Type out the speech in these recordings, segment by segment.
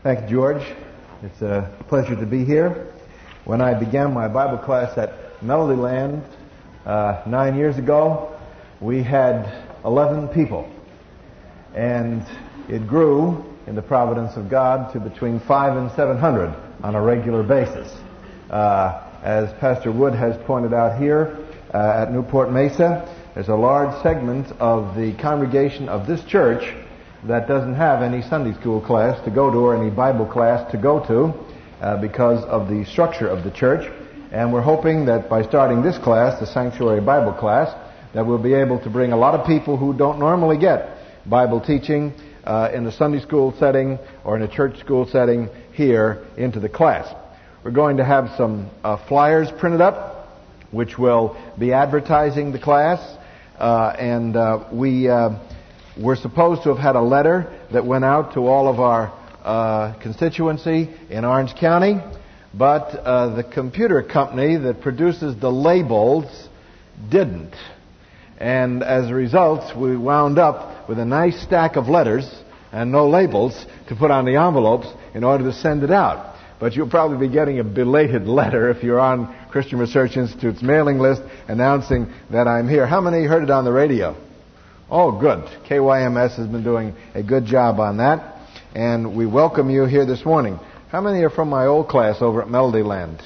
Thank you, George. It's a pleasure to be here. When I began my Bible class at Melodyland 9 years ago, we had 11 people. And it grew, in the providence of God, to between 500 and 700 on a regular basis. As Pastor Wood has pointed out here at Newport Mesa, there's a large segment of the congregation of this church that doesn't have any Sunday school class to go to or any Bible class to go to because of the structure of the church. And we're hoping that by starting this class, the Sanctuary Bible class, that we'll be able to bring a lot of people who don't normally get Bible teaching in a Sunday school setting or in a church school setting here into the class. We're going to have some flyers printed up which will be advertising the class, and we're supposed to have had a letter that went out to all of our constituency in Orange County, but the computer company that produces the labels didn't. And as a result, we wound up with a nice stack of letters and no labels to put on the envelopes in order to send it out. But you'll probably be getting a belated letter if you're on Christian Research Institute's mailing list announcing that I'm here. How many heard it on the radio? Oh, good. KYMS has been doing a good job on that. And we welcome you here this morning. How many are from my old class over at Melodyland?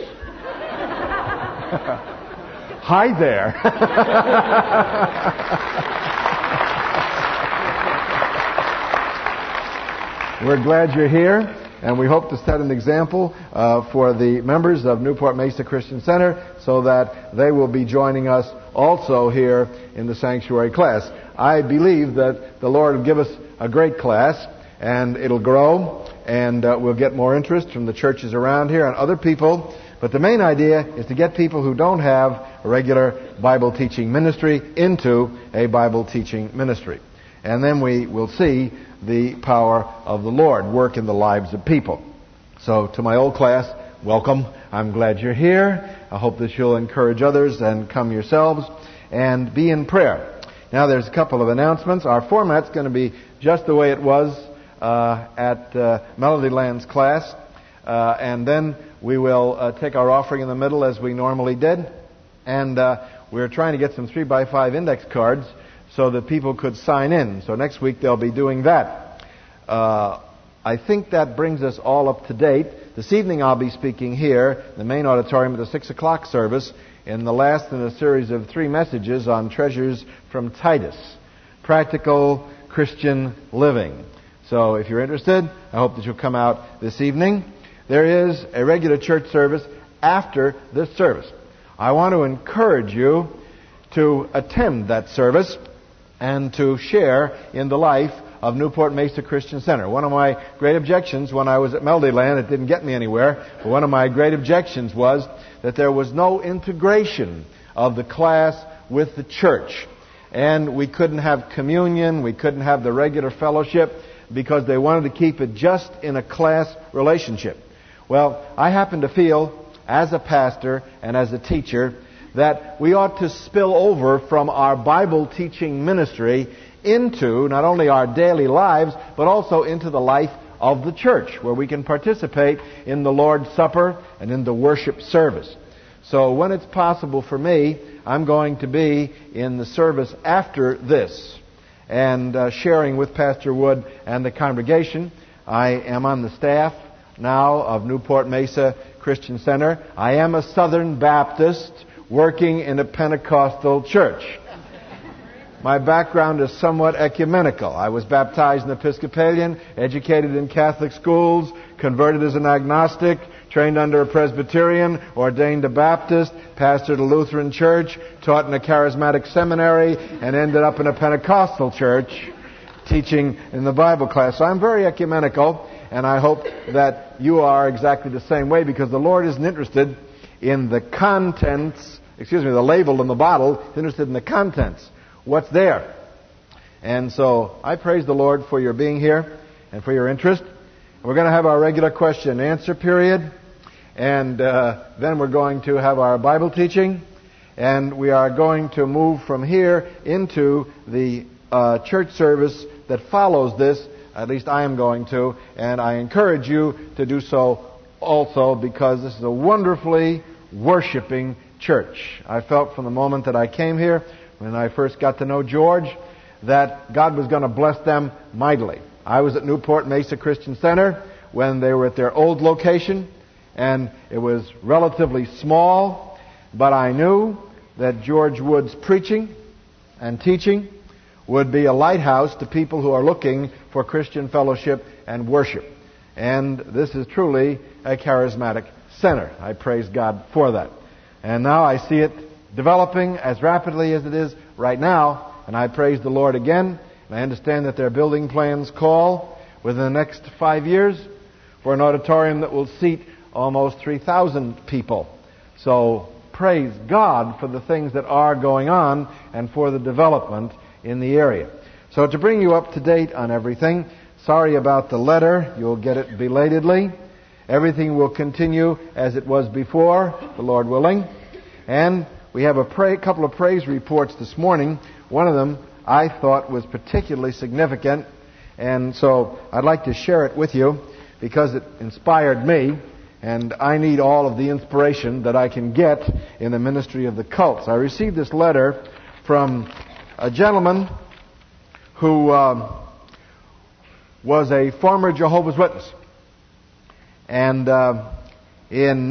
Hi there. We're glad you're here, and we hope to set an example for the members of Newport Mesa Christian Center so that they will be joining us also here in the sanctuary class. I believe that the Lord will give us a great class, and it'll grow, and we'll get more interest from the churches around here and other people. But the main idea is to get people who don't have a regular Bible teaching ministry into a Bible teaching ministry. And then we will see the power of the Lord work in the lives of people. So to my old class, welcome. I'm glad you're here. I hope that you'll encourage others and come yourselves and be in prayer. Now there's a couple of announcements. Our format's going to be just the way it was at Melodyland's class. And then we will take our offering in the middle as we normally did. And we're trying to get some 3x5 index cards so that people could sign in. So next week they'll be doing that. I think that brings us all up to date. This evening I'll be speaking here in the main auditorium at the 6 o'clock service in the last in a series of 3 messages on treasures from Titus. Practical Christian living. So if you're interested, I hope that you'll come out this evening. There is a regular church service after this service. I want to encourage you to attend that service and to share in the life of Newport Mesa Christian Center. One of my great objections when I was at Melodyland, it didn't get me anywhere, but one of my great objections was that there was no integration of the class with the church. And we couldn't have communion, we couldn't have the regular fellowship because they wanted to keep it just in a class relationship. Well, I happen to feel, as a pastor and as a teacher, that we ought to spill over from our Bible teaching ministry into not only our daily lives, but also into the life of the church, where we can participate in the Lord's Supper and in the worship service. So when it's possible for me, I'm going to be in the service after this and sharing with Pastor Wood and the congregation. I am on the staff now of Newport Mesa Christian Center. I am a Southern Baptist working in a Pentecostal church. My background is somewhat ecumenical. I was baptized in Episcopalian, educated in Catholic schools, converted as an agnostic, trained under a Presbyterian, ordained a Baptist, pastored a Lutheran church, taught in a charismatic seminary, and ended up in a Pentecostal church teaching in the Bible class. So I'm very ecumenical, and I hope that you are exactly the same way, because the Lord isn't interested in the contents, the label in the bottle. He's interested in the contents. What's there? And so I praise the Lord for your being here and for your interest. We're going to have our regular question and answer period. And then we're going to have our Bible teaching. And we are going to move from here into the church service that follows this At least I am going to, and I encourage you to do so also, because this is a wonderfully worshiping church. I felt from the moment that I came here, when I first got to know George, that God was going to bless them mightily. I was at Newport Mesa Christian Center when they were at their old location, and it was relatively small, but I knew that George Wood's preaching and teaching would be a lighthouse to people who are looking for Christian fellowship and worship. And this is truly a charismatic center. I praise God for that. And now I see it developing as rapidly as it is right now, and I praise the Lord again. And I understand that their building plans call within the next 5 years for an auditorium that will seat almost 3,000 people. So praise God for the things that are going on and for the development in the area. So to bring you up to date on everything, sorry about the letter. You'll get it belatedly. Everything will continue as it was before, the Lord willing. And we have a couple of praise reports this morning. One of them I thought was particularly significant, and so I'd like to share it with you because it inspired me, and I need all of the inspiration that I can get in the ministry of the cults. I received this letter from a gentleman who was a former Jehovah's Witness. And in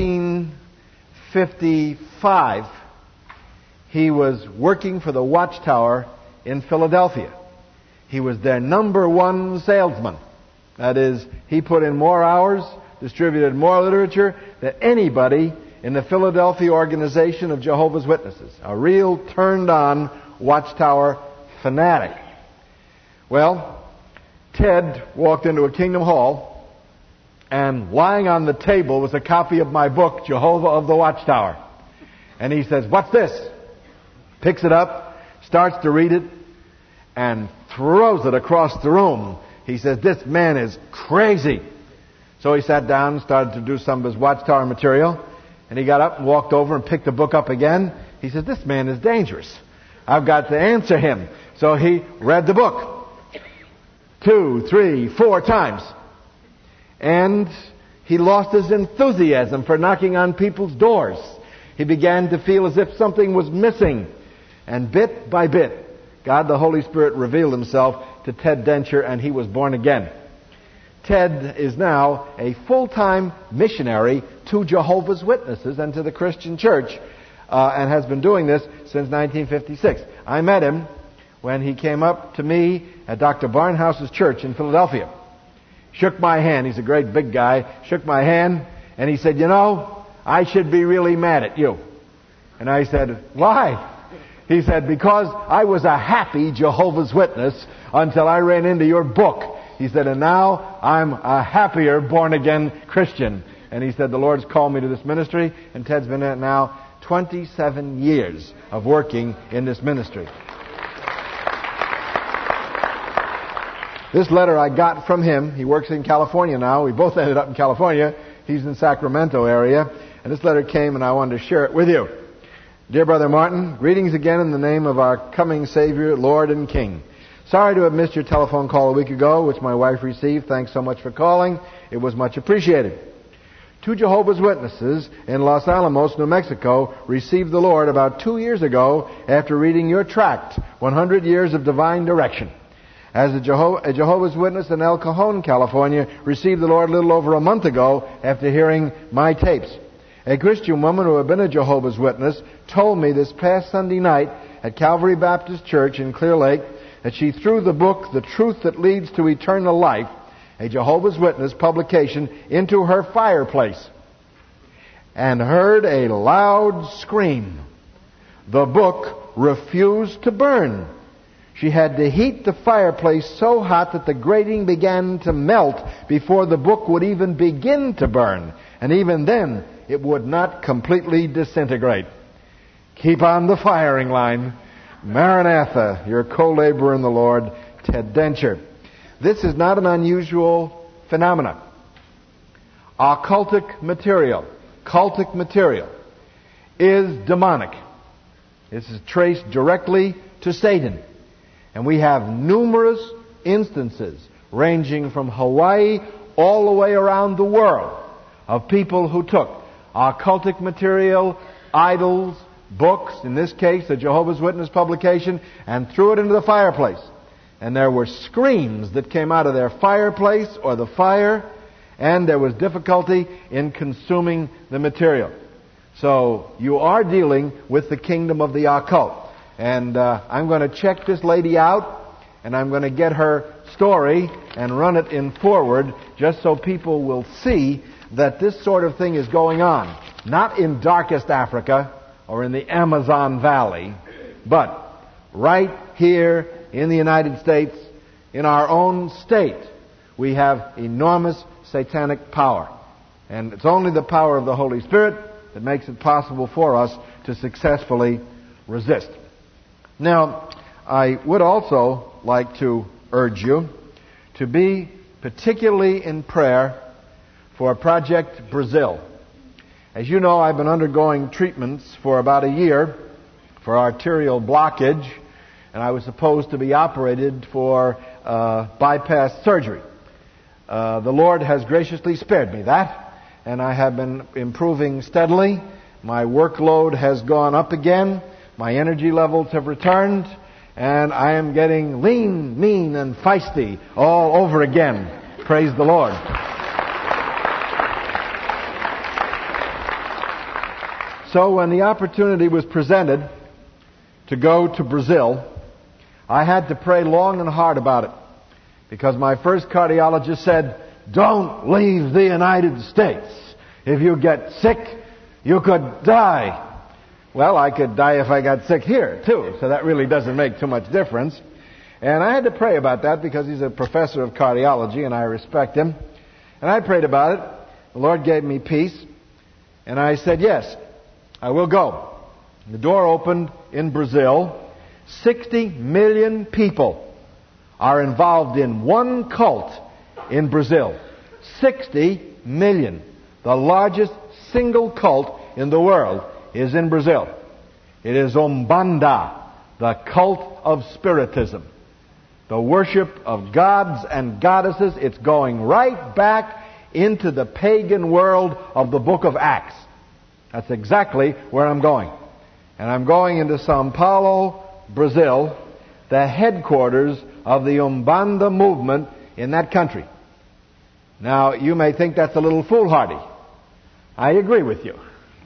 1955, he was working for the Watchtower in Philadelphia. He was their number one salesman. That is, he put in more hours, distributed more literature than anybody in the Philadelphia organization of Jehovah's Witnesses. A real turned-on Watchtower fanatic. Well, Ted walked into a Kingdom Hall, and lying on the table was a copy of my book, Jehovah of the Watchtower. And he says, "What's this?" Picks it up, starts to read it, and throws it across the room. He says, "This man is crazy." So he sat down and started to do some of his Watchtower material. And he got up and walked over and picked the book up again. He says, "This man is dangerous. I've got to answer him." So he read the book 2, 3, 4 times. And he lost his enthusiasm for knocking on people's doors. He began to feel as if something was missing. And bit by bit, God the Holy Spirit revealed himself to Ted Dencher, and he was born again. Ted is now a full-time missionary to Jehovah's Witnesses and to the Christian church, and has been doing this since 1956. I met him when he came up to me at Dr. Barnhouse's church in Philadelphia. Shook my hand. He's a great big guy. Shook my hand, and he said, "You know, I should be really mad at you." And I said, "Why?" He said, "Because I was a happy Jehovah's Witness until I ran into your book." He said, "And now I'm a happier born-again Christian." And he said, "The Lord's called me to this ministry," and Ted's been in it now 27 years of working in this ministry. This letter I got from him. He works in California now. We both ended up in California. He's in Sacramento area. And this letter came, and I wanted to share it with you. Dear Brother Martin, greetings again in the name of our coming Savior, Lord and King. Sorry to have missed your telephone call a week ago, which my wife received. Thanks so much for calling. It was much appreciated. 2 Jehovah's Witnesses in Los Alamos, New Mexico, received the Lord about 2 years ago after reading your tract, 100 Years of Divine Direction. As a Jehovah's Witness in El Cajon, California, received the Lord a little over a month ago after hearing my tapes. A Christian woman who had been a Jehovah's Witness told me this past Sunday night at Calvary Baptist Church in Clear Lake that she threw the book, The Truth That Leads to Eternal Life, a Jehovah's Witness publication, into her fireplace and heard a loud scream. The book refused to burn. She had to heat the fireplace so hot that the grating began to melt before the book would even begin to burn. And even then, it would not completely disintegrate. Keep on the firing line. Maranatha, your co-laborer in the Lord, Ted Dencher. This is not an unusual phenomenon. Cultic material is demonic. This is traced directly to Satan. And we have numerous instances ranging from Hawaii all the way around the world, of people who took occultic material, idols, books, in this case, the Jehovah's Witness publication, and threw it into the fireplace. And there were screams that came out of their fireplace or the fire, and there was difficulty in consuming the material. So you are dealing with the kingdom of the occult. And I'm going to check this lady out, and I'm going to get her story and run it in forward just so people will see that this sort of thing is going on. Not in darkest Africa or in the Amazon Valley, but right here in the United States, in our own state, we have enormous satanic power. And it's only the power of the Holy Spirit that makes it possible for us to successfully resist. Now, I would also like to urge you to be particularly in prayer for Project Brazil. As you know, I've been undergoing treatments for about a year for arterial blockage, and I was supposed to be operated for bypass surgery. The Lord has graciously spared me that, and I have been improving steadily. My workload has gone up again. My energy levels have returned, and I am getting lean, mean, and feisty all over again. Praise the Lord. So when the opportunity was presented to go to Brazil, I had to pray long and hard about it, because my first cardiologist said, "Don't leave the United States. If you get sick, you could die." Well, I could die if I got sick here, too, so that really doesn't make too much difference. And I had to pray about that because he's a professor of cardiology, and I respect him. And I prayed about it. The Lord gave me peace. And I said, yes, I will go. The door opened in Brazil. 60 million people are involved in one cult in Brazil. 60 million. The largest single cult in the world is in Brazil. It is Umbanda, the cult of spiritism. The worship of gods and goddesses. It's going right back into the pagan world of the book of Acts. That's exactly where I'm going. And I'm going into Sao Paulo, Brazil, the headquarters of the Umbanda movement in that country. Now, you may think that's a little foolhardy. I agree with you.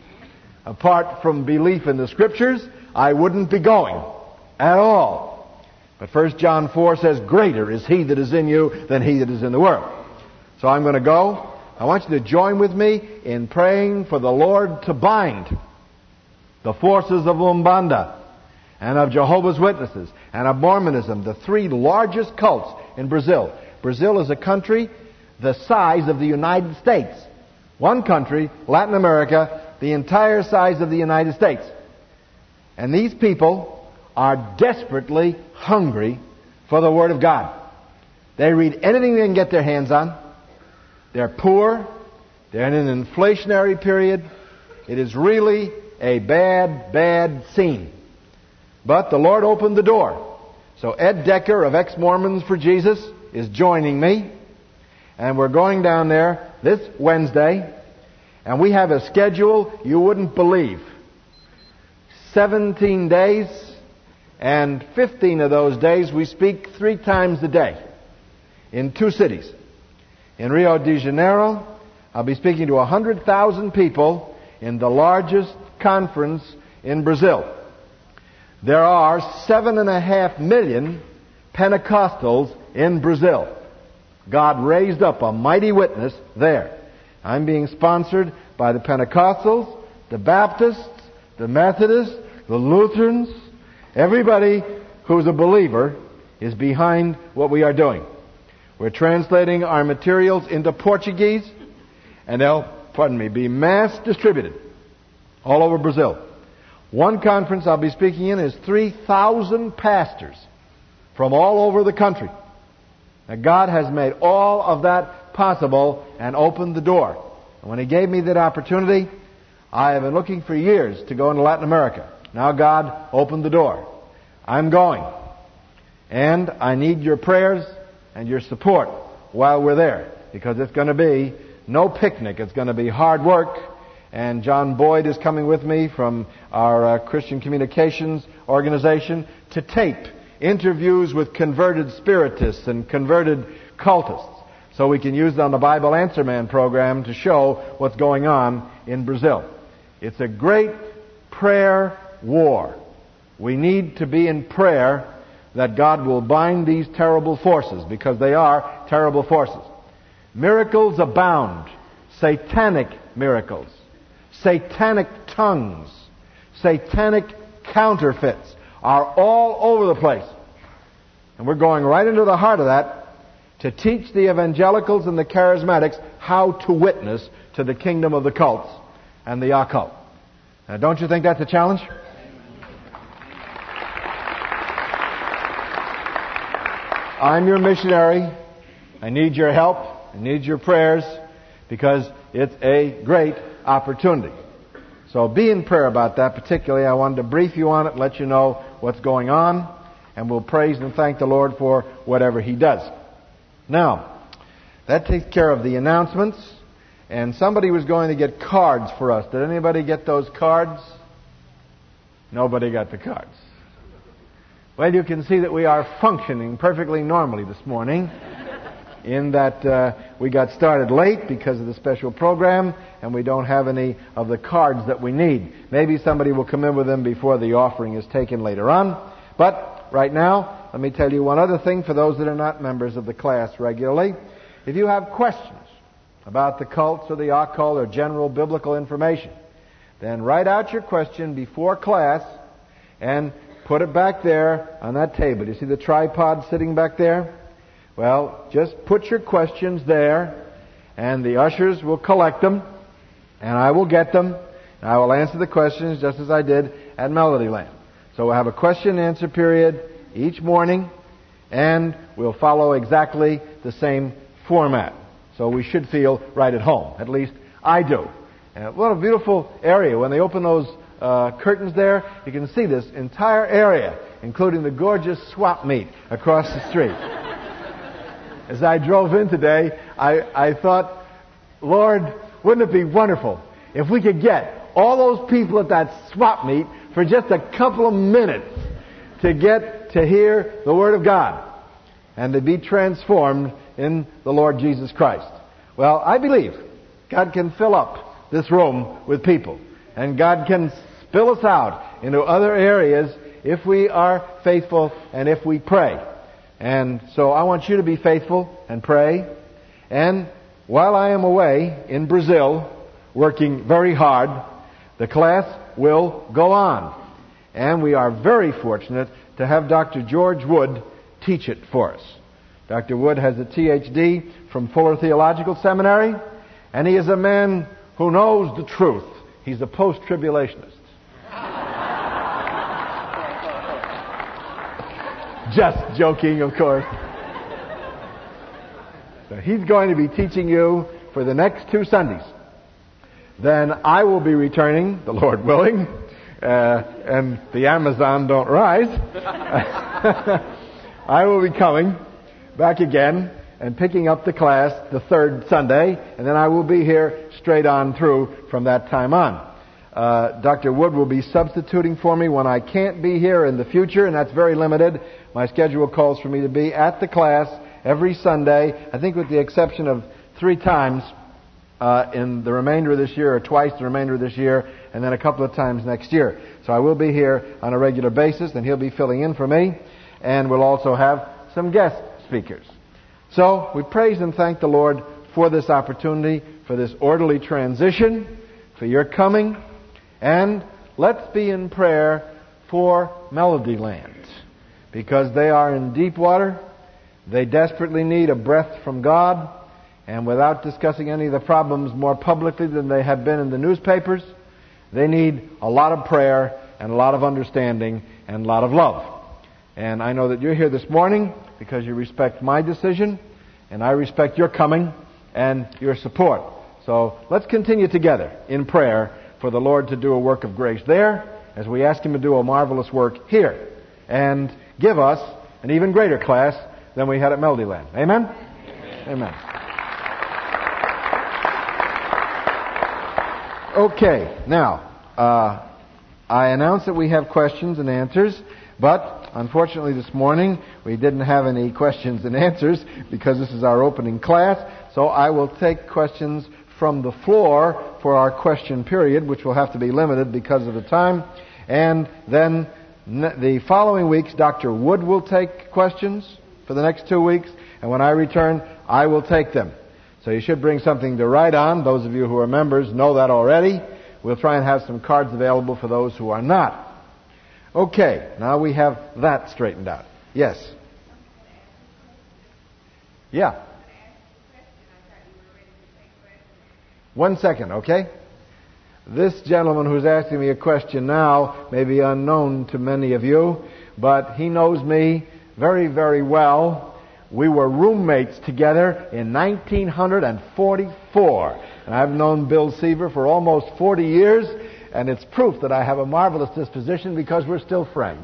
Apart from belief in the Scriptures, I wouldn't be going at all. But 1 John 4 says, "Greater is He that is in you than he that is in the world." So I'm going to go. I want you to join with me in praying for the Lord to bind the forces of Umbanda and of Jehovah's Witnesses and of Mormonism, the three largest cults in Brazil. Brazil is a country the size of the United States. One country, Latin America, the entire size of the United States. And these people are desperately hungry for the Word of God. They read anything they can get their hands on. They're poor. They're in an inflationary period. It is really a bad, bad scene. But the Lord opened the door. So Ed Decker of Ex-Mormons for Jesus is joining me. And we're going down there this Wednesday. And we have a schedule you wouldn't believe. 17 days, and 15 of those days we speak 3 times a day in 2 cities. In Rio de Janeiro, I'll be speaking to 100,000 people in the largest conference in Brazil. There are 7.5 million Pentecostals in Brazil. God raised up a mighty witness there. I'm being sponsored by the Pentecostals, the Baptists, the Methodists, the Lutherans. Everybody who's a believer is behind what we are doing. We're translating our materials into Portuguese, and they'll, be mass distributed all over Brazil. One conference I'll be speaking in is 3,000 pastors from all over the country. Now, God has made all of that possible and opened the door. And when He gave me that opportunity, I have been looking for years to go into Latin America. Now God opened the door. I'm going. And I need your prayers and your support while we're there, because it's going to be no picnic. It's going to be hard work. And John Boyd is coming with me from our Christian Communications organization to tape interviews with converted spiritists and converted cultists, so we can use it on the Bible Answer Man program to show what's going on in Brazil. It's a great prayer war. We need to be in prayer that God will bind these terrible forces, because they are terrible forces. Miracles abound. Satanic miracles. Satanic tongues. Satanic counterfeits are all over the place. And we're going right into the heart of that to teach the evangelicals and the charismatics how to witness to the kingdom of the cults and the occult. Now, don't you think that's a challenge? I'm your missionary. I need your help. I need your prayers, because it's a great opportunity. So be in prayer about that particularly. I wanted to brief you on it, let you know what's going on, and we'll praise and thank the Lord for whatever He does. Now, that takes care of the announcements, and somebody was going to get cards for us. Did anybody get those cards? Nobody got the cards. Well, you can see that we are functioning perfectly normally this morning, in that we got started late because of the special program, and we don't have any of the cards that we need. Maybe somebody will come in with them before the offering is taken later on. But right now, let me tell you one other thing for those that are not members of the class regularly. If you have questions about the cults or the occult or general biblical information, then write out your question before class and put it back there on that table. You see the tripod sitting back there? Well, just put your questions there, and the ushers will collect them, and I will get them, and I will answer the questions just as I did at Melodyland. So we'll have a question and answer period each morning, and we'll follow exactly the same format. So we should feel right at home. At least I do. And what a beautiful area. When they open those curtains there, you can see this entire area, including the gorgeous swap meet across the street. As I drove in today, I thought, Lord, wouldn't it be wonderful if we could get all those people at that swap meet for just a couple of minutes to get to hear the Word of God and to be transformed in the Lord Jesus Christ. Well, I believe God can fill up this room with people, and God can spill us out into other areas if we are faithful and if we pray. And so I want you to be faithful and pray. And while I am away in Brazil, working very hard, the class will go on. And we are very fortunate to have Dr. George Wood teach it for us. Dr. Wood has a Ph.D. from Fuller Theological Seminary, and he is a man who knows the truth. He's a post-tribulationist. Just joking, of course. So he's going to be teaching you for the next 2 Sundays. Then I will be returning, the Lord willing, and the Amazon don't rise. I will be coming back again and picking up the class the 3rd Sunday, and then I will be here straight on through from that time on. Dr. Wood will be substituting for me when I can't be here in the future, and that's very limited. My schedule calls for me to be at the class every Sunday, I think with the exception of 3 times in the remainder of this year, or twice the remainder of this year, and then a couple of times next year. So I will be here on a regular basis, and he'll be filling in for me, and we'll also have some guest speakers. So we praise and thank the Lord for this opportunity, for this orderly transition, for your coming, and let's be in prayer for Melodyland, because they are in deep water. They desperately need a breath from God, and without discussing any of the problems more publicly than they have been in the newspapers, they need a lot of prayer and a lot of understanding and a lot of love. And I know that you're here this morning because you respect my decision, and I respect your coming and your support. So let's continue together in prayer for the Lord to do a work of grace there, as we ask Him to do a marvelous work here, and give us an even greater class than we had at Melodyland. Amen? Amen. Okay, now, I announced that we have questions and answers, but unfortunately this morning we didn't have any questions and answers because this is our opening class, so I will take questions from the floor for our question period, which will have to be limited because of the time, and then the following weeks Dr. Wood will take questions for the next 2 weeks, and when I return I will take them. So you should bring something to write on. Those of you who are members know that already. We'll try and have some cards available for those who are not. Okay, now we have that straightened out. Yes? Yeah. 1 second, okay? This gentleman who's asking me a question now may be unknown to many of you, but he knows me very, very well. We were roommates together in 1944. And I've known Bill Seaver for almost 40 years, and it's proof that I have a marvelous disposition because we're still friends.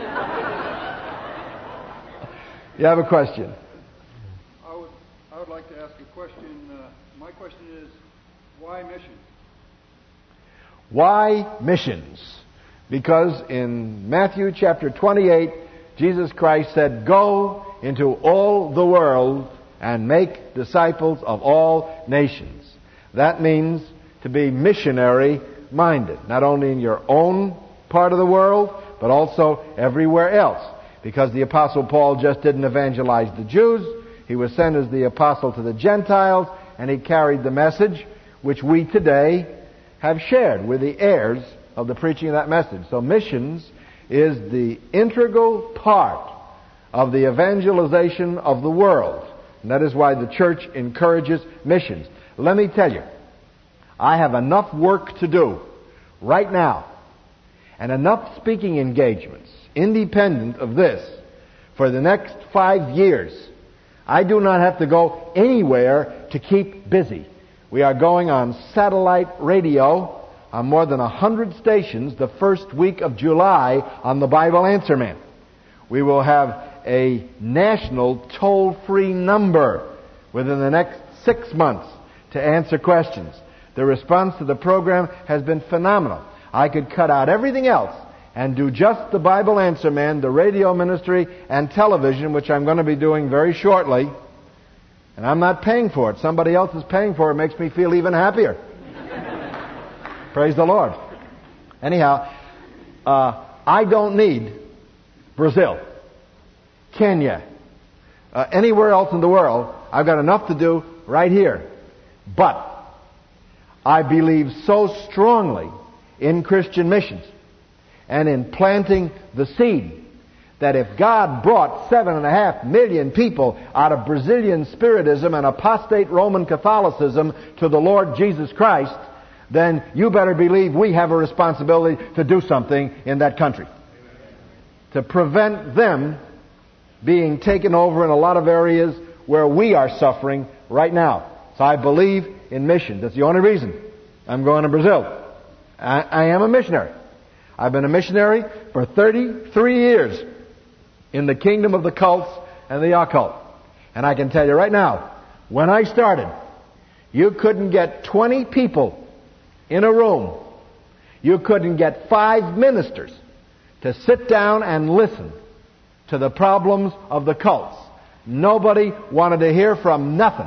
You have a question? I would like to ask a question. My question is, why missions? Why missions? Because in Matthew chapter 28, Jesus Christ said, "Go into all the world and make disciples of all nations." That means to be missionary-minded, not only in your own part of the world, but also everywhere else. Because the Apostle Paul just didn't evangelize the Jews. He was sent as the apostle to the Gentiles, and he carried the message which we today have shared. We're the heirs of the preaching of that message. So missions is the integral part of the evangelization of the world. And that is why the church encourages missions. Let me tell you, I have enough work to do right now and enough speaking engagements, independent of this, for the next 5 years. I do not have to go anywhere to keep busy. We are going on satellite radio on more than 100 stations the first week of July on the Bible Answer Man. We will have a national toll-free number within the next 6 months to answer questions. The response to the program has been phenomenal. I could cut out everything else and do just the Bible Answer Man, the radio ministry, and television, which I'm going to be doing very shortly. And I'm not paying for it. Somebody else is paying for it. It makes me feel even happier. Praise the Lord. Anyhow, I don't need Brazil, Kenya, anywhere else in the world. I've got enough to do right here. But I believe so strongly in Christian missions and in planting the seed that if God brought 7.5 million people out of Brazilian Spiritism and apostate Roman Catholicism to the Lord Jesus Christ, then you better believe we have a responsibility to do something in that country to prevent them being taken over in a lot of areas where we are suffering right now. So I believe in missions. That's the only reason I'm going to Brazil. I am a missionary. I've been a missionary for 33 years in the kingdom of the cults and the occult. And I can tell you right now, when I started, you couldn't get 20 people in a room. You couldn't get 5 ministers to sit down and listen to the problems of the cults. Nobody wanted to hear from nothing.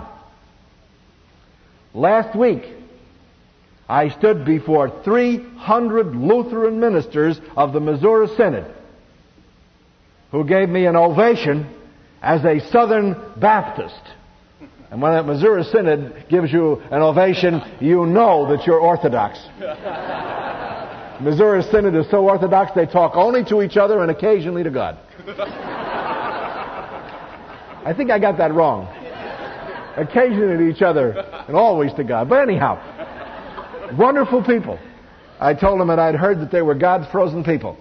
Last week, I stood before 300 Lutheran ministers of the Missouri Synod who gave me an ovation as a Southern Baptist. And when that Missouri Synod gives you an ovation, you know that you're Orthodox. Missouri Synod is so Orthodox they talk only to each other and occasionally to God. I think I got that wrong. Occasionally to each other and always to God. But anyhow, wonderful people. I told them that I'd heard that they were God's frozen people.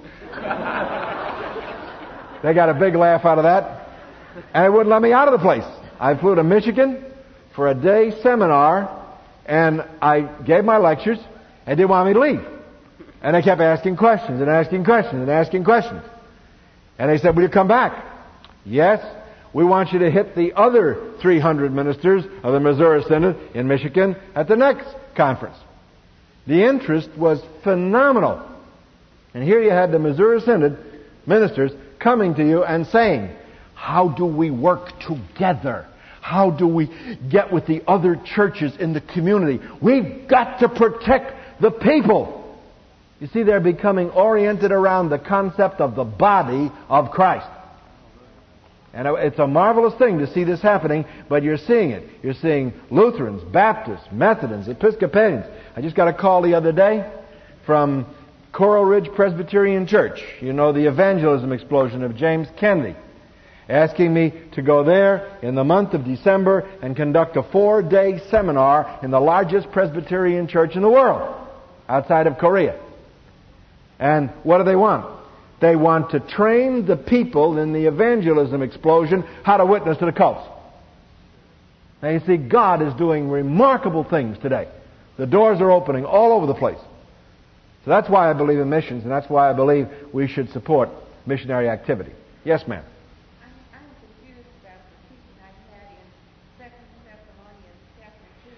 They got a big laugh out of that. And they wouldn't let me out of the place. I flew to Michigan for a day seminar, and I gave my lectures, and didn't want me to leave. And they kept asking questions and asking questions and asking questions. And they said, "Will you come back?" Yes. we want you to hit the other 300 ministers of the Missouri Synod in Michigan at the next conference. The interest was phenomenal. And here you had the Missouri Synod ministers coming to you and saying, how do we work together? How do we get with the other churches in the community? We've got to protect the people. You see, they're becoming oriented around the concept of the body of Christ. And it's a marvelous thing to see this happening, but you're seeing it. You're seeing Lutherans, Baptists, Methodists, Episcopalians. I just got a call the other day from Coral Ridge Presbyterian Church. You know, the evangelism explosion of James Kennedy, asking me to go there in the month of December and conduct a 4-day seminar in the largest Presbyterian church in the world, outside of Korea. And what do they want? They want to train the people in the evangelism explosion how to witness to the cults. Now you see, God is doing remarkable things today. The doors are opening all over the place. So that's why I believe in missions, and that's why I believe we should support missionary activity. Yes, ma'am. I'm confused about the teaching I had in 2 Thessalonians chapter 2.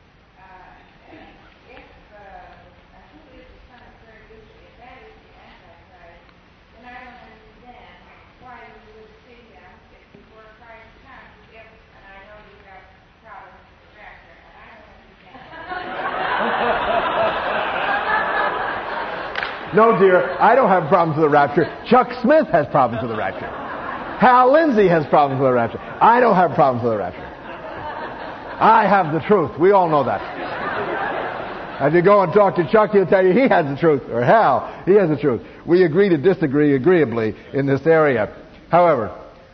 If who is the son of third issue, if that is the Antichrist, then I don't understand why you would see them if before Christ comes, and I know you have problems with the rapture, and I don't understand. No, dear, I don't have problems with the rapture. Chuck Smith has problems with the rapture. Hal Lindsey has problems with the rapture. I don't have problems with the rapture. I have the truth. We all know that. If you go and talk to Chuck, he'll tell you he has the truth. Or Hal, he has the truth. We agree to disagree agreeably in this area. However,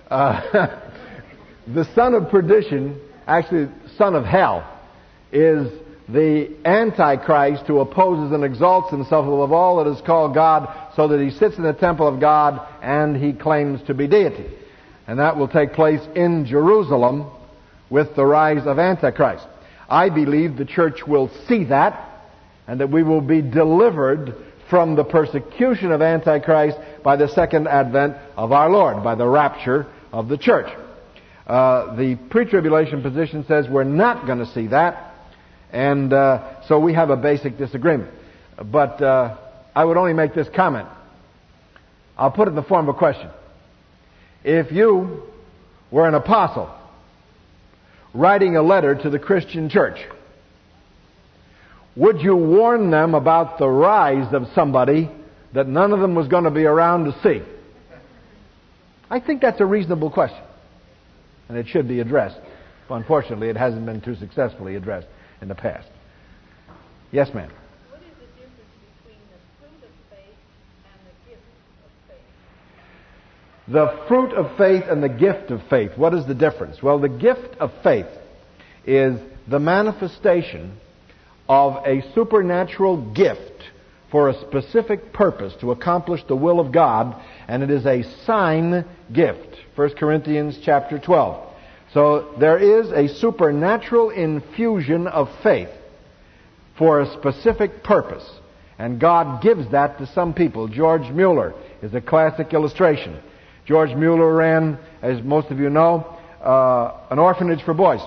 the son of perdition, actually son of hell, is the Antichrist who opposes and exalts himself above all that is called God, so that he sits in the temple of God and he claims to be deity. And that will take place in Jerusalem with the rise of Antichrist. I believe the church will see that, and that we will be delivered from the persecution of Antichrist by the second advent of our Lord, by the rapture of the church. The pre-tribulation position says we're not going to see that. And so we have a basic disagreement. But I would only make this comment. I'll put it in the form of a question. If you were an apostle writing a letter to the Christian church, would you warn them about the rise of somebody that none of them was going to be around to see? I think that's a reasonable question. And it should be addressed. Unfortunately, it hasn't been too successfully addressed in the past. Yes, ma'am. What is the difference between the fruit of faith and the gift of faith? The fruit of faith and the gift of faith. What is the difference? Well, the gift of faith is the manifestation of a supernatural gift for a specific purpose to accomplish the will of God, and it is a sign gift. 1 Corinthians chapter 12. So there is a supernatural infusion of faith for a specific purpose. And God gives that to some people. George Mueller is a classic illustration. George Mueller ran, as most of you know, an orphanage for boys.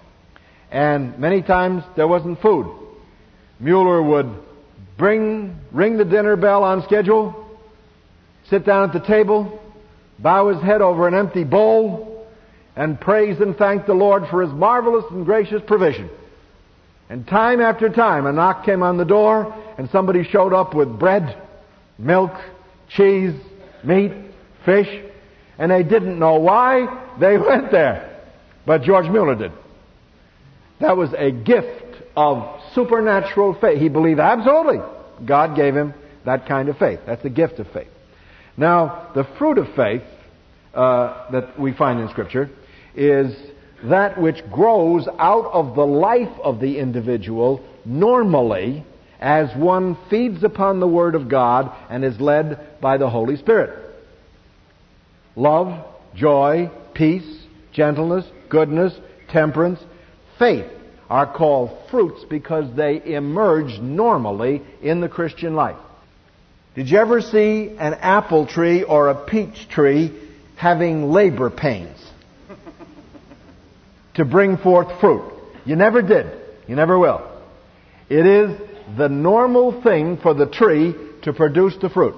And many times there wasn't food. Mueller would ring the dinner bell on schedule, sit down at the table, bow his head over an empty bowl, and praise and thank the Lord for His marvelous and gracious provision. And time after time, a knock came on the door, and somebody showed up with bread, milk, cheese, meat, fish, and they didn't know why they went there. But George Mueller did. That was a gift of supernatural faith. He believed absolutely God gave him that kind of faith. That's the gift of faith. Now, the fruit of faith that we find in Scripture is that which grows out of the life of the individual normally as one feeds upon the Word of God and is led by the Holy Spirit. Love, joy, peace, gentleness, goodness, temperance, faith are called fruits because they emerge normally in the Christian life. Did you ever see an apple tree or a peach tree having labor pains? to bring forth fruit. You never did. You never will. It is the normal thing for the tree to produce the fruit.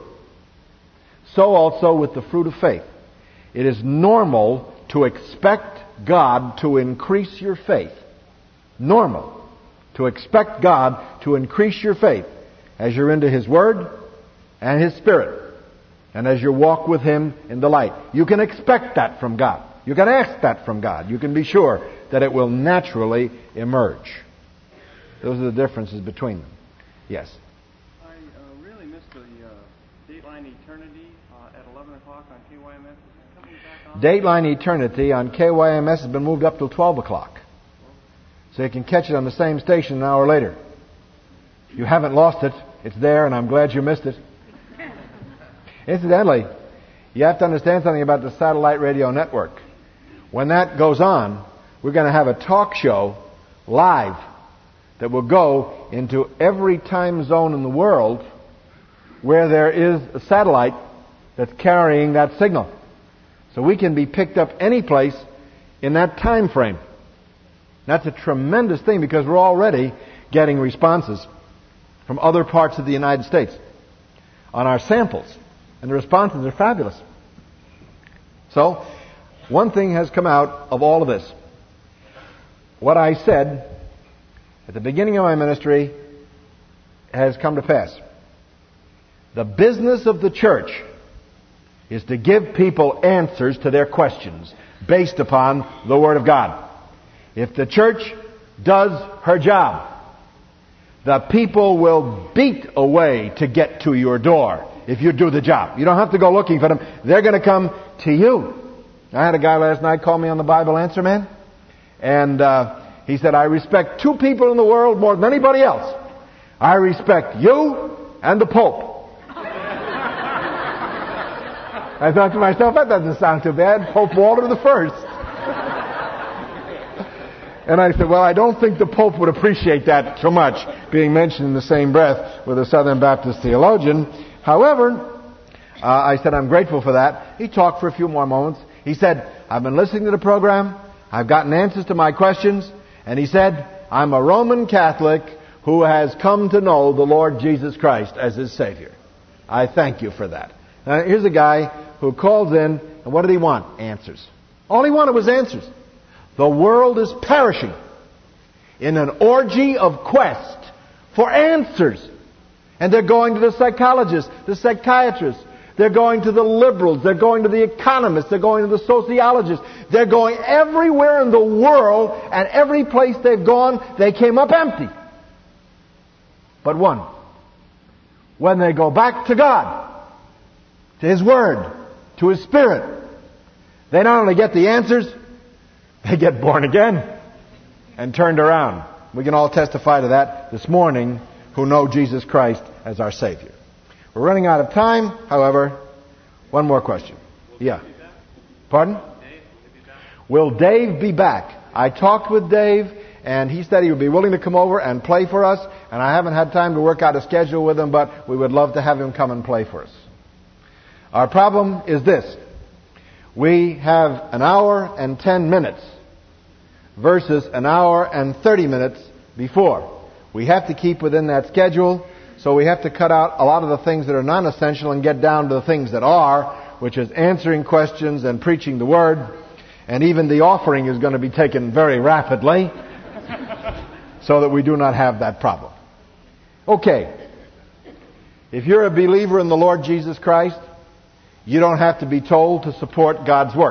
So also with the fruit of faith. It is normal to expect God to increase your faith. Normal to expect God to increase your faith as you're into His Word and His Spirit, and as you walk with Him in the light. You can expect that from God. You can ask that from God. You can be sure that it will naturally emerge. Those are the differences between them. Yes? I really missed the Dateline Eternity at 11 o'clock on KYMS. Is it coming back on? Dateline Eternity on KYMS has been moved up till 12 o'clock. So you can catch it on the same station an hour later. You haven't lost it. It's there, and I'm glad you missed it. Incidentally, you have to understand something about the satellite radio network. When that goes on, we're going to have a talk show live that will go into every time zone in the world where there is a satellite that's carrying that signal. So we can be picked up any place in that time frame. That's a tremendous thing because we're already getting responses from other parts of the United States on our samples. And the responses are fabulous. So, one thing has come out of all of this. What I said at the beginning of my ministry has come to pass. The business of the church is to give people answers to their questions based upon the Word of God. If the church does her job, the people will beat a way to get to your door if you do the job. You don't have to go looking for them. They're going to come to you. I had a guy last night call me on the Bible Answer Man, and he said, I respect two people in the world more than anybody else. I respect you and the Pope. I thought to myself, that doesn't sound too bad. Pope Walter the First. And I said, well, I don't think the Pope would appreciate that so much, being mentioned in the same breath with a Southern Baptist theologian. However, I said, I'm grateful for that. He talked for a few more moments. He said, I've been listening to the program. I've gotten answers to my questions. And he said, I'm a Roman Catholic who has come to know the Lord Jesus Christ as his Savior. I thank you for that. Now, here's a guy who calls in, and what did he want? Answers. All he wanted was answers. The world is perishing in an orgy of quest for answers. And they're going to the psychologists, the psychiatrists. They're going to the liberals. They're going to the economists. They're going to the sociologists. They're going everywhere in the world, and every place they've gone, they came up empty. But one. When they go back to God, to His Word, to His Spirit, they not only get the answers, they get born again and turned around. We can all testify to that this morning who know Jesus Christ as our Savior. We're running out of time, however. One more question. Yeah. Pardon? Will Dave be back? I talked with Dave, and he said he would be willing to come over and play for us, and I haven't had time to work out a schedule with him, but we would love to have him come and play for us. Our problem is this. We have an hour and 10 minutes versus an hour and 30 minutes before. We have to keep within that schedule, so we have to cut out a lot of the things that are non-essential and get down to the things that are, which is answering questions and preaching the Word. And even the offering is going to be taken very rapidly so that we do not have that problem. Okay. If you're a believer in the Lord Jesus Christ, you don't have to be told to support God's work.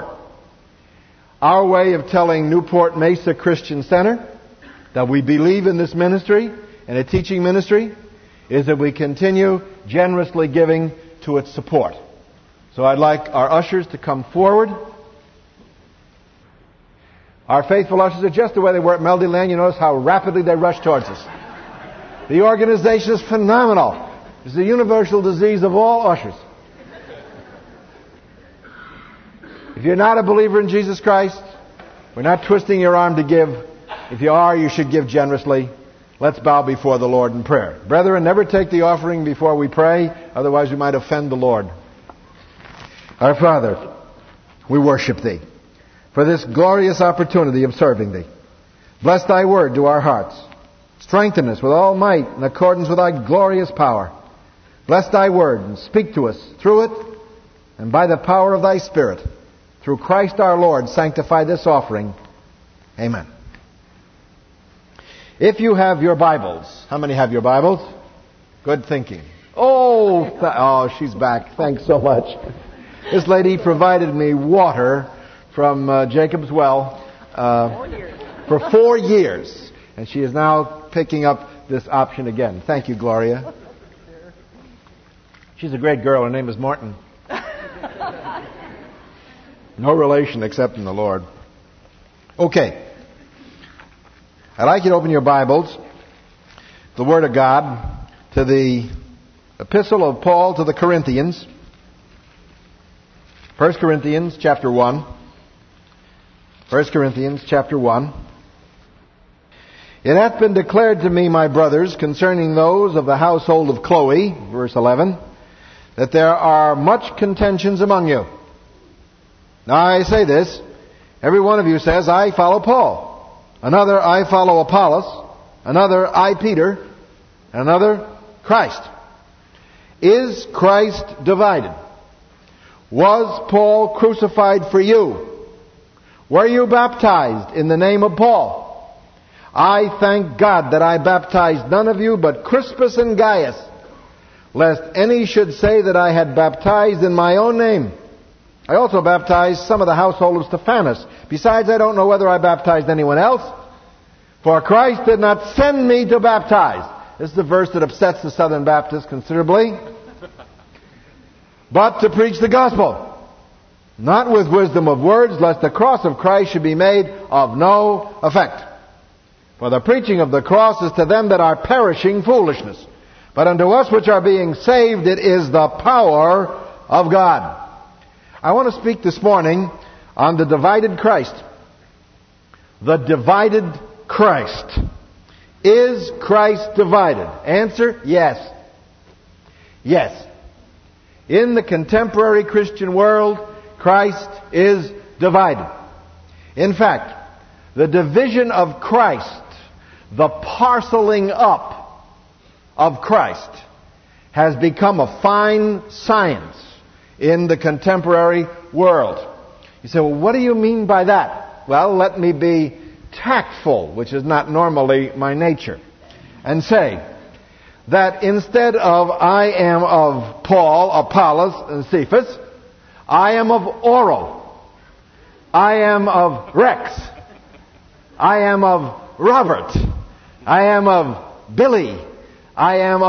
Our way of telling Newport Mesa Christian Center that we believe in this ministry and a teaching ministry is that we continue generously giving to its support. So I'd like our ushers to come forward. Our faithful ushers are just the way they were at Melody Land. You notice how rapidly they rush towards us. The organization is phenomenal. It's the universal disease of all ushers. If you're not a believer in Jesus Christ, we're not twisting your arm to give. If you are, you should give generously. Let's bow before the Lord in prayer. Brethren, never take the offering before we pray, otherwise we might offend the Lord. Our Father, we worship Thee. for this glorious opportunity of serving Thee. Bless Thy word to our hearts. Strengthen us with all might in accordance with Thy glorious power. Bless Thy word and speak to us through it and by the power of Thy Spirit. Through Christ our Lord, sanctify this offering. Amen. If you have your Bibles, how many have your Bibles? Good thinking. Oh, she's back. Thanks so much. This lady provided me water from Jacob's well for 4 years. And she is now picking up this option again. Thank you, Gloria. She's a great girl. Her name is Morton. No relation except in the Lord. Okay. I'd like you to open your Bibles, the Word of God, to the Epistle of Paul to the Corinthians. 1 Corinthians chapter 1. 1 Corinthians chapter 1. It hath been declared to me, my brothers, concerning those of the household of Chloe, verse 11, that there are much contentions among you. Now I say this, every one of you says, I follow Paul. Another, I follow Apollos. Another, I Peter. And another, Christ. Is Christ divided? Was Paul crucified for you? Were you baptized in the name of Paul? I thank God that I baptized none of you but Crispus and Gaius, lest any should say that I had baptized in my own name. I also baptized some of the household of Stephanas. Besides, I don't know whether I baptized anyone else, for Christ did not send me to baptize. This is the verse that upsets the Southern Baptists considerably. But to preach the gospel, not with wisdom of words, lest the cross of Christ should be made of no effect. For the preaching of the cross is to them that are perishing foolishness, but unto us which are being saved it is the power of God. I want to speak this morning on the divided Christ. The divided Christ. Is Christ divided? Answer, yes. Yes. In the contemporary Christian world, Christ is divided. In fact, the division of Christ, the parceling up of Christ, has become a fine science in the contemporary world. You say, well, what do you mean by that? Well, let me be tactful, which is not normally my nature, and say that instead of I am of Paul, Apollos, and Cephas, I am of Oro. I am of Rex. I am of Robert. I am of Billy. I am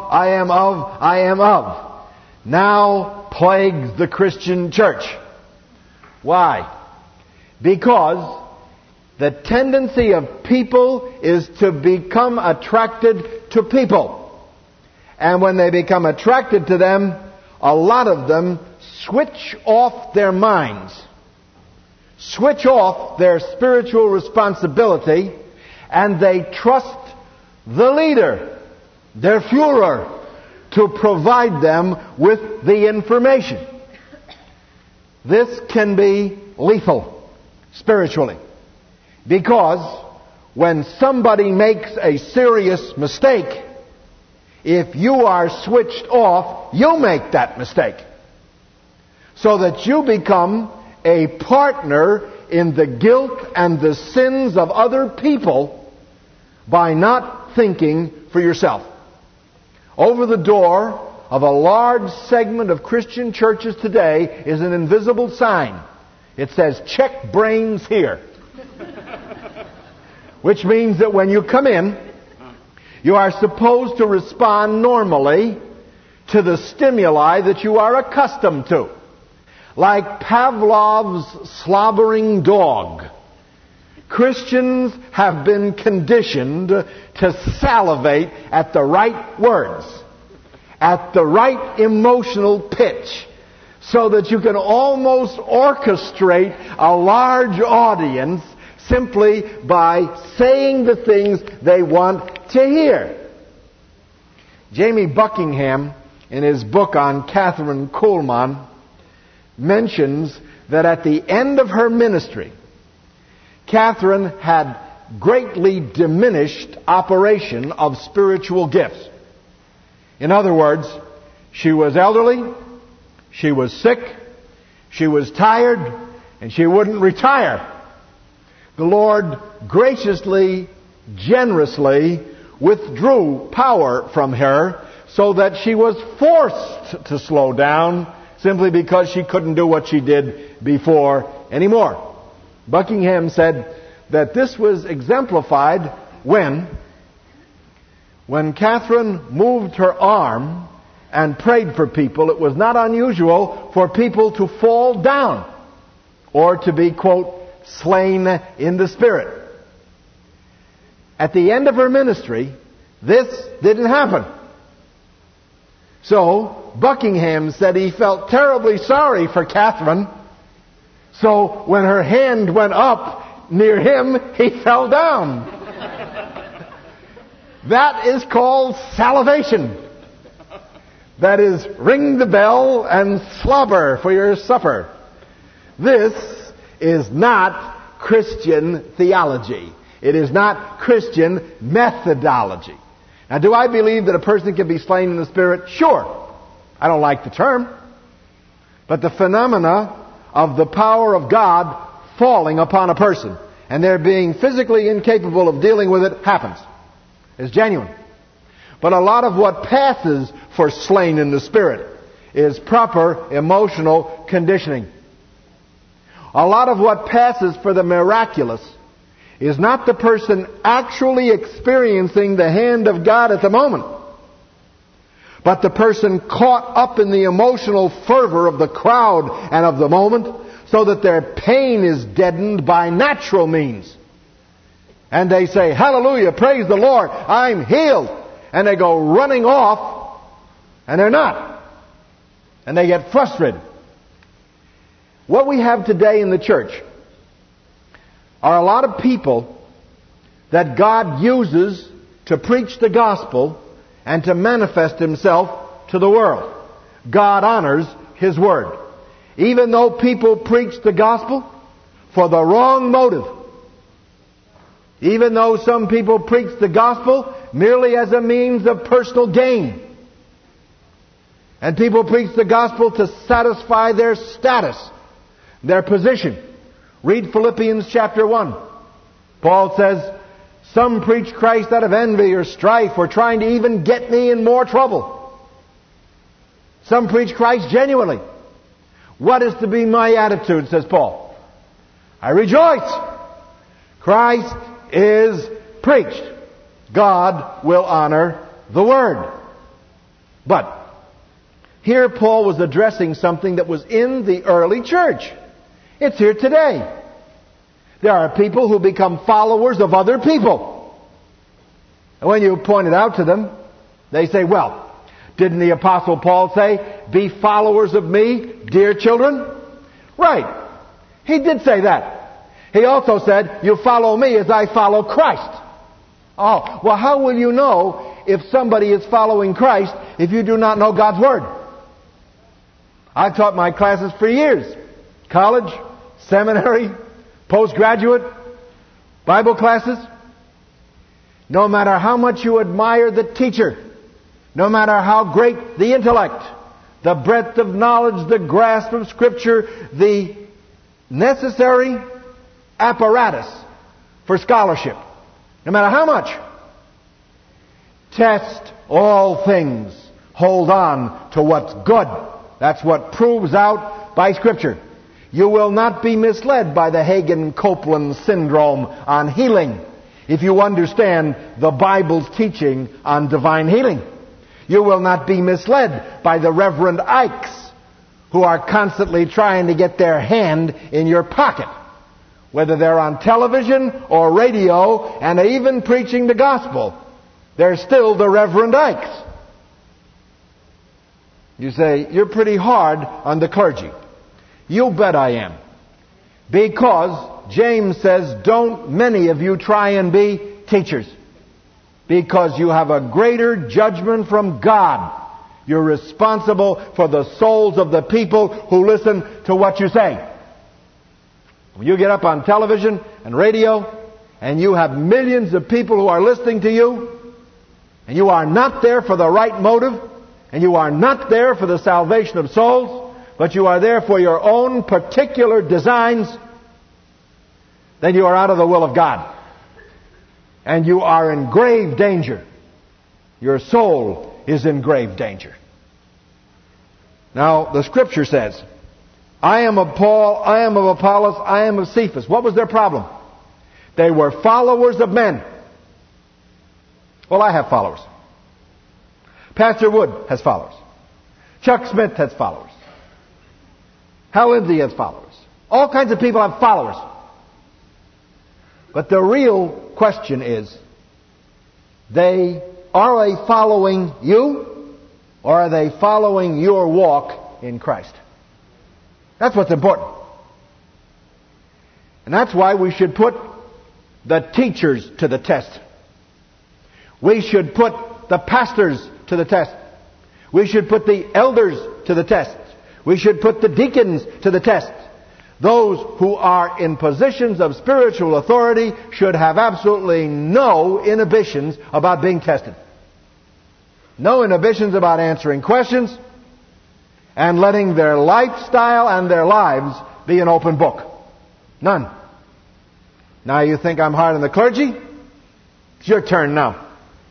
of. Now plagues the Christian church. Why? Because the tendency of people is to become attracted to people. And when they become attracted to them, a lot of them switch off their minds, switch off their spiritual responsibility, and they trust the leader, their Führer, to provide them with the information. This can be lethal spiritually, because when somebody makes a serious mistake, if you are switched off, you make that mistake, so that you become a partner in the guilt and the sins of other people by not thinking for yourself. Over the door of a large segment of Christian churches today is an invisible sign. It says, check brains here. Which means that when you come in, you are supposed to respond normally to the stimuli that you are accustomed to. Like Pavlov's slobbering dog. Christians have been conditioned to salivate at the right words, at the right emotional pitch, so that you can almost orchestrate a large audience simply by saying the things they want to hear. Jamie Buckingham, in his book on Catherine Kuhlman, mentions that at the end of her ministry, Catherine had greatly diminished operation of spiritual gifts. In other words, she was elderly, she was sick, she was tired, and she wouldn't retire. The Lord graciously, generously withdrew power from her so that she was forced to slow down simply because she couldn't do what she did before anymore. Buckingham said that this was exemplified when Catherine moved her arm and prayed for people. It was not unusual for people to fall down or to be, quote, slain in the Spirit. At the end of her ministry, this didn't happen. So, Buckingham said he felt terribly sorry for Catherine. So, when her hand went up near him, he fell down. That is called salivation. That is, ring the bell and slobber for your supper. This is not Christian theology. It is not Christian methodology. Now, do I believe that a person can be slain in the Spirit? Sure. I don't like the term. But the phenomena of the power of God falling upon a person and their being physically incapable of dealing with it happens. It's genuine. But a lot of what passes for slain in the Spirit is proper emotional conditioning. A lot of what passes for the miraculous is not the person actually experiencing the hand of God at the moment, but the person caught up in the emotional fervor of the crowd and of the moment, so that their pain is deadened by natural means. And they say, hallelujah, praise the Lord, I'm healed. And they go running off, and they're not. And they get frustrated. What we have today in the church are a lot of people that God uses to preach the gospel and to manifest Himself to the world. God honors His word. Even though people preach the gospel for the wrong motive. Even though some people preach the gospel merely as a means of personal gain. And people preach the gospel to satisfy their status, their position. Read Philippians chapter 1. Paul says, some preach Christ out of envy or strife or trying to even get me in more trouble. Some preach Christ genuinely. What is to be my attitude, says Paul? I rejoice. Christ is preached. God will honor the word. But here Paul was addressing something that was in the early church. It's here today. There are people who become followers of other people. And when you point it out to them, they say, well, didn't the Apostle Paul say, be followers of me, dear children? Right. He did say that. He also said, you follow me as I follow Christ. Oh, well, how will you know if somebody is following Christ if you do not know God's Word? I've taught my classes for years. College, seminary, postgraduate, Bible classes. No matter how much you admire the teacher, no matter how great the intellect, the breadth of knowledge, the grasp of Scripture, the necessary apparatus for scholarship, no matter how much, test all things. Hold on to what's good. That's what proves out by Scripture. You will not be misled by the Hagen-Copeland syndrome on healing if you understand the Bible's teaching on divine healing. You will not be misled by the Reverend Ikes who are constantly trying to get their hand in your pocket, whether they're on television or radio and even preaching the gospel. They're still the Reverend Ikes. You say, you're pretty hard on the clergy. You bet I am. Because James says, don't many of you try and be teachers. Because you have a greater judgment from God. You're responsible for the souls of the people who listen to what you say. When you get up on television and radio, and you have millions of people who are listening to you, and you are not there for the right motive, and you are not there for the salvation of souls, but you are there for your own particular designs, then you are out of the will of God. And you are in grave danger. Your soul is in grave danger. Now, the Scripture says, I am of Paul, I am of Apollos, I am of Cephas. What was their problem? They were followers of men. Well, I have followers. Pastor Wood has followers. Chuck Smith has followers. Hal Lindsey has followers. All kinds of people have followers. But the real question is, are they following you, or are they following your walk in Christ? That's what's important. And that's why we should put the teachers to the test. We should put the pastors to the test. We should put the elders to the test. We should put the deacons to the test. Those who are in positions of spiritual authority should have absolutely no inhibitions about being tested. No inhibitions about answering questions and letting their lifestyle and their lives be an open book. None. Now you think I'm hard on the clergy? It's your turn now.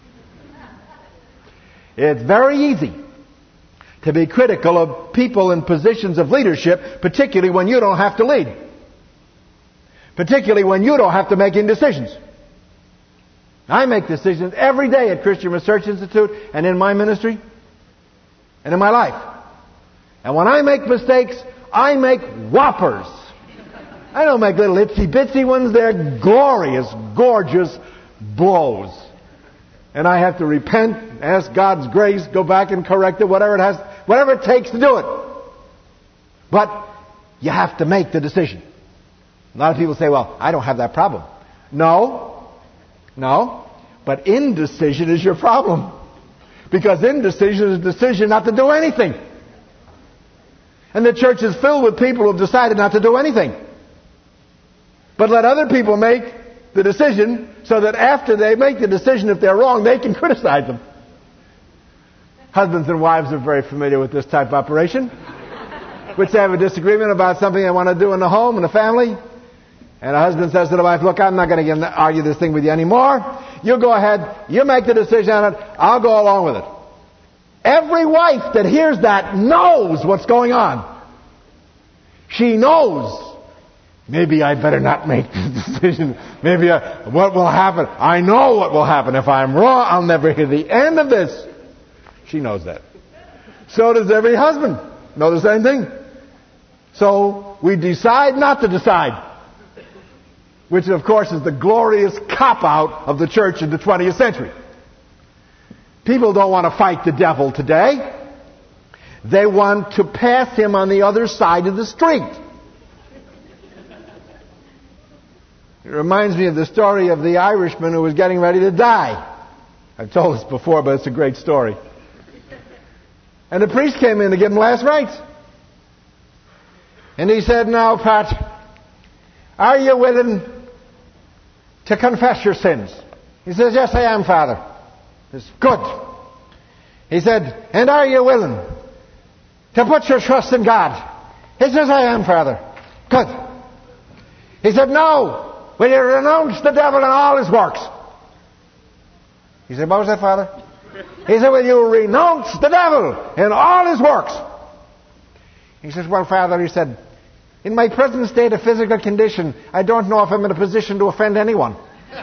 It's very easy to be critical of people in positions of leadership, particularly when you don't have to lead. Particularly when you don't have to make any decisions. I make decisions every day at Christian Research Institute and in my ministry and in my life. And when I make mistakes, I make whoppers. I don't make little itsy-bitsy ones. They're glorious, gorgeous blows. And I have to repent, ask God's grace, go back and correct it, whatever it takes to do it. But you have to make the decision. A lot of people say, well, I don't have that problem. No. But indecision is your problem. Because indecision is a decision not to do anything. And the church is filled with people who have decided not to do anything. But let other people make the decision so that after they make the decision, if they're wrong, they can criticize them. Husbands and wives are very familiar with this type of operation. Which they have a disagreement about something they want to do in the home, in the family. And a husband says to the wife, look, I'm not going to argue this thing with you anymore. You go ahead, you make the decision on it, I'll go along with it. Every wife that hears that knows what's going on. She knows. Maybe I better not make the decision. What will happen? I know what will happen. If I'm wrong, I'll never hear the end of this. She knows that. So does every husband. Know the same thing. So we decide not to decide. Which, of course, is the glorious cop-out of the church in the 20th century. People don't want to fight the devil today. They want to pass him on the other side of the street. It reminds me of the story of the Irishman who was getting ready to die. I've told this before, but it's a great story. And the priest came in to give him last rites. And he said, now, Pat, are you willing to confess your sins? He says, yes, I am, Father. He says, good. He said, and are you willing to put your trust in God? He says, I am, Father. Good. He said, no. Will you renounce the devil and all his works? He said, what was that, Father? He said, will you renounce the devil and all his works? He says, well, Father, he said, in my present state of physical condition, I don't know if I'm in a position to offend anyone.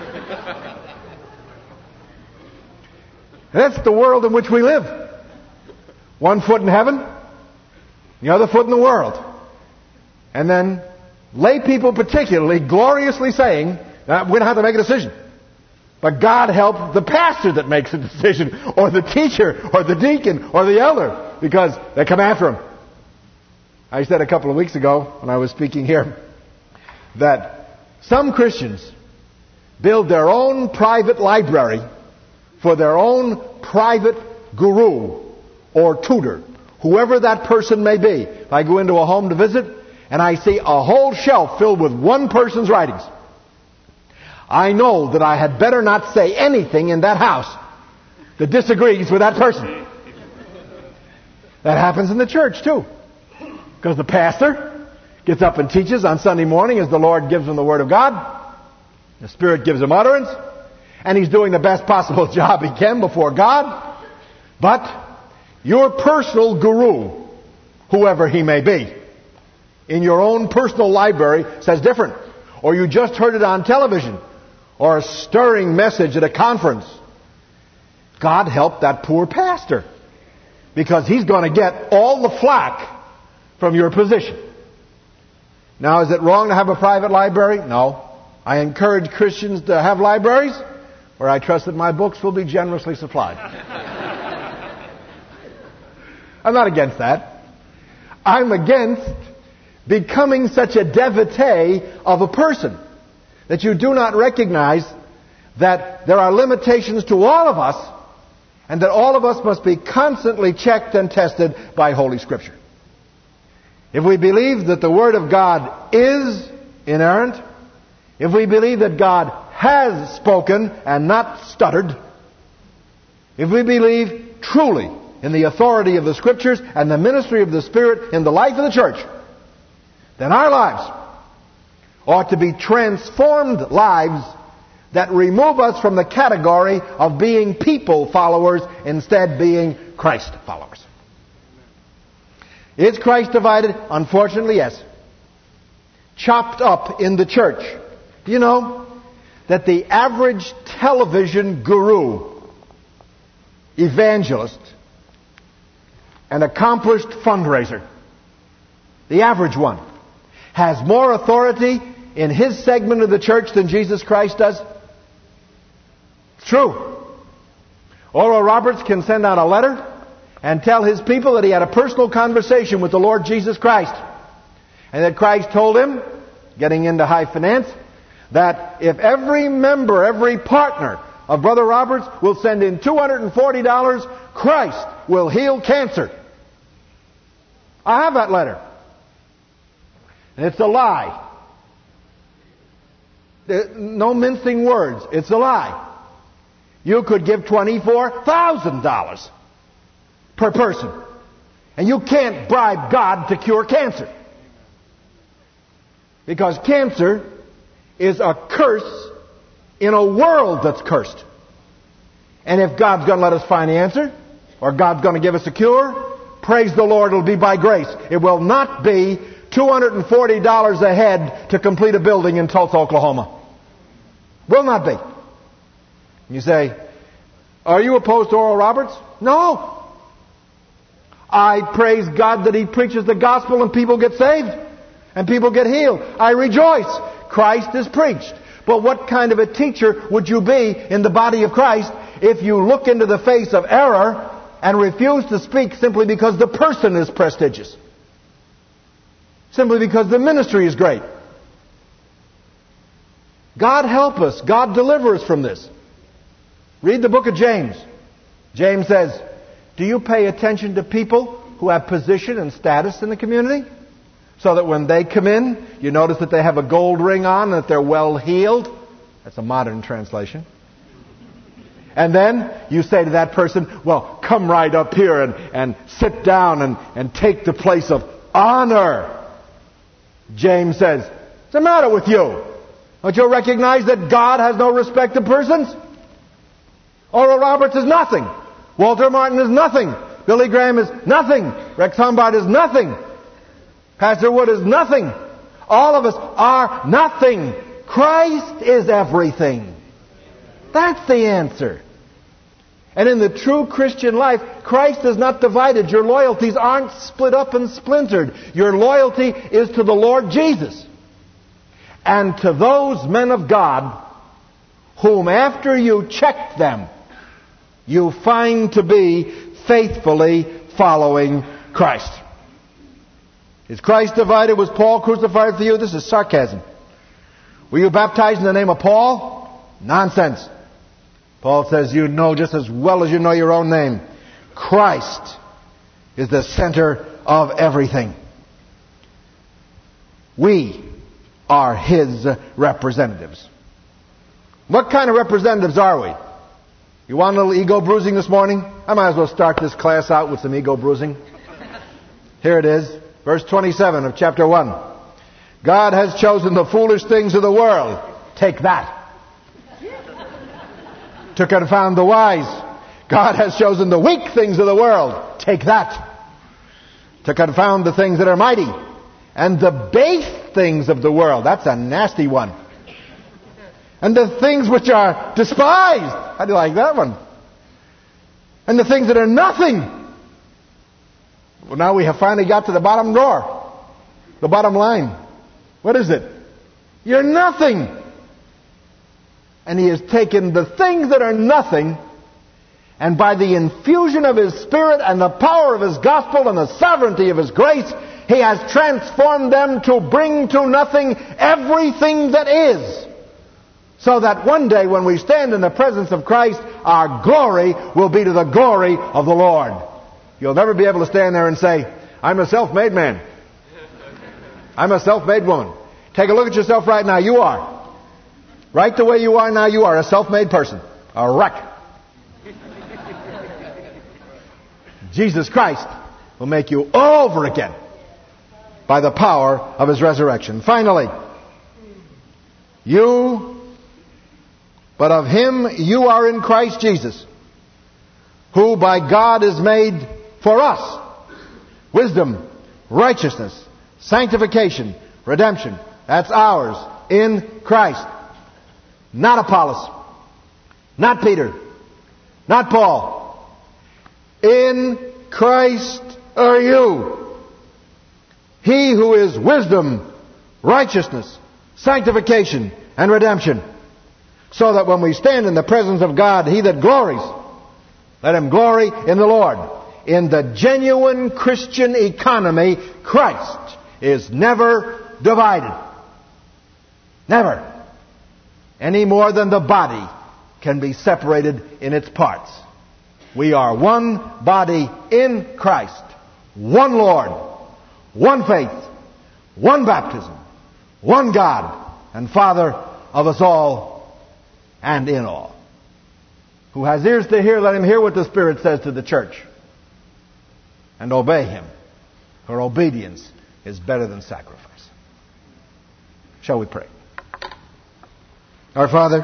That's the world in which we live. One foot in heaven, the other foot in the world. And then lay people particularly gloriously saying, we don't have to make a decision. But God help the pastor that makes a decision, or the teacher, or the deacon, or the elder, because they come after him. I said a couple of weeks ago when I was speaking here that some Christians build their own private library for their own private guru or tutor, whoever that person may be. If I go into a home to visit and I see a whole shelf filled with one person's writings, I know that I had better not say anything in that house that disagrees with that person. That happens in the church too. Because the pastor gets up and teaches on Sunday morning as the Lord gives him the Word of God. The Spirit gives him utterance. And he's doing the best possible job he can before God. But your personal guru, whoever he may be, in your own personal library says different. Or you just heard it on television. Or a stirring message at a conference. God help that poor pastor. Because he's going to get all the flack from your position. Now, is it wrong to have a private library? No. I encourage Christians to have libraries where I trust that my books will be generously supplied. I'm not against that. I'm against becoming such a devotee of a person that you do not recognize that there are limitations to all of us, and that all of us must be constantly checked and tested by Holy Scripture. If we believe that the Word of God is inerrant, if we believe that God has spoken and not stuttered, if we believe truly in the authority of the Scriptures and the ministry of the Spirit in the life of the church, then our lives ought to be transformed lives that remove us from the category of being people followers, instead being Christ followers. Is Christ divided? Unfortunately, yes. Chopped up in the church. Do you know that the average television guru, evangelist, and accomplished fundraiser, the average one, has more authority in his segment of the church than Jesus Christ does? It's true. Oral Roberts can send out a letter and tell his people that he had a personal conversation with the Lord Jesus Christ. And that Christ told him, getting into high finance, that if every member, every partner of Brother Roberts will send in $240, Christ will heal cancer. I have that letter. And it's a lie. No mincing words. It's a lie. You could give $24,000 per person. And you can't bribe God to cure cancer. Because cancer is a curse in a world that's cursed. And if God's going to let us find the answer, or God's going to give us a cure, praise the Lord, it'll be by grace. It will not be $240 a head to complete a building in Tulsa, Oklahoma. Will not be. You say, are you opposed to Oral Roberts? No. I praise God that he preaches the gospel and people get saved and people get healed. I rejoice. Christ is preached. But what kind of a teacher would you be in the body of Christ if you look into the face of error and refuse to speak simply because the person is prestigious? Simply because the ministry is great. God help us. God deliver us from this. Read the book of James. James says, do you pay attention to people who have position and status in the community? So that when they come in, you notice that they have a gold ring on and that they're well heeled. That's a modern translation. And then you say to that person, well, come right up here and sit down and take the place of honor. James says, what's the matter with you? Don't you recognize that God has no respect to persons? Oral Roberts is nothing. Walter Martin is nothing. Billy Graham is nothing. Rex Humbard is nothing. Pastor Wood is nothing. All of us are nothing. Christ is everything. That's the answer. And in the true Christian life, Christ is not divided. Your loyalties aren't split up and splintered. Your loyalty is to the Lord Jesus. And to those men of God whom after you check them, you find to be faithfully following Christ. Is Christ divided? Was Paul crucified for you? This is sarcasm. Were you baptized in the name of Paul? Nonsense. Paul says you know just as well as you know your own name. Christ is the center of everything. We are His representatives. What kind of representatives are we? You want a little ego bruising this morning? I might as well start this class out with some ego bruising. Here it is, verse 27 of chapter 1. God has chosen the foolish things of the world. Take that. To confound the wise. God has chosen the weak things of the world. Take that. To confound the things that are mighty. And the base things of the world. That's a nasty one. And the things which are despised. How do you like that one? And the things that are nothing. Well, now we have finally got to the bottom drawer. The bottom line. What is it? You're nothing. And He has taken the things that are nothing, and by the infusion of His Spirit and the power of His gospel and the sovereignty of His grace, He has transformed them to bring to nothing everything that is. So that one day when we stand in the presence of Christ, our glory will be to the glory of the Lord. You'll never be able to stand there and say, I'm a self-made man. I'm a self-made woman. Take a look at yourself right now. You are. Right the way you are now, you are a self-made person. A wreck. Jesus Christ will make you all over again by the power of His resurrection. Finally, but of Him you are in Christ Jesus, who by God is made for us wisdom, righteousness, sanctification, redemption. That's ours in Christ. Not Apollos, not Peter, not Paul. In Christ are you. He who is wisdom, righteousness, sanctification, and redemption. So that when we stand in the presence of God, he that glories, let him glory in the Lord. In the genuine Christian economy, Christ is never divided. Never. Any more than the body can be separated in its parts. We are one body in Christ, one Lord, one faith, one baptism, one God and Father of us all and in all. Who has ears to hear, let him hear what the Spirit says to the church. And obey Him, for obedience is better than sacrifice. Shall we pray? Our Father,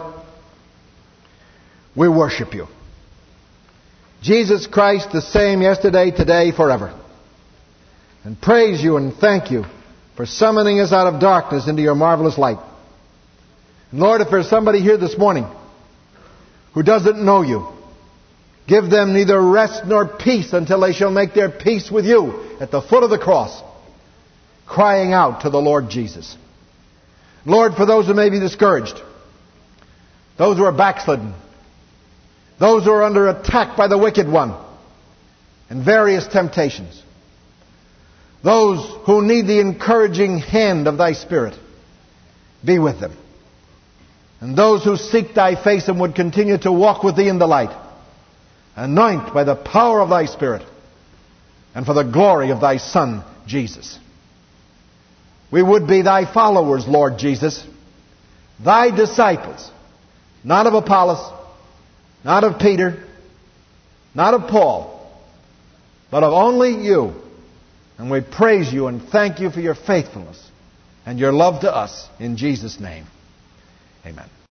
we worship You. Jesus Christ, the same yesterday, today, forever. And praise You and thank You for summoning us out of darkness into Your marvelous light. And Lord, if there's somebody here this morning who doesn't know You, give them neither rest nor peace until they shall make their peace with You at the foot of the cross, crying out to the Lord Jesus. Lord, for those who may be discouraged, those who are backslidden, those who are under attack by the wicked one and various temptations, those who need the encouraging hand of Thy Spirit, be with them. And those who seek Thy face and would continue to walk with Thee in the light, anoint by the power of Thy Spirit and for the glory of Thy Son, Jesus. We would be Thy followers, Lord Jesus, Thy disciples, not of Apollos, not of Peter, not of Paul, but of only You. And we praise You and thank You for Your faithfulness and Your love to us. In Jesus' name, amen.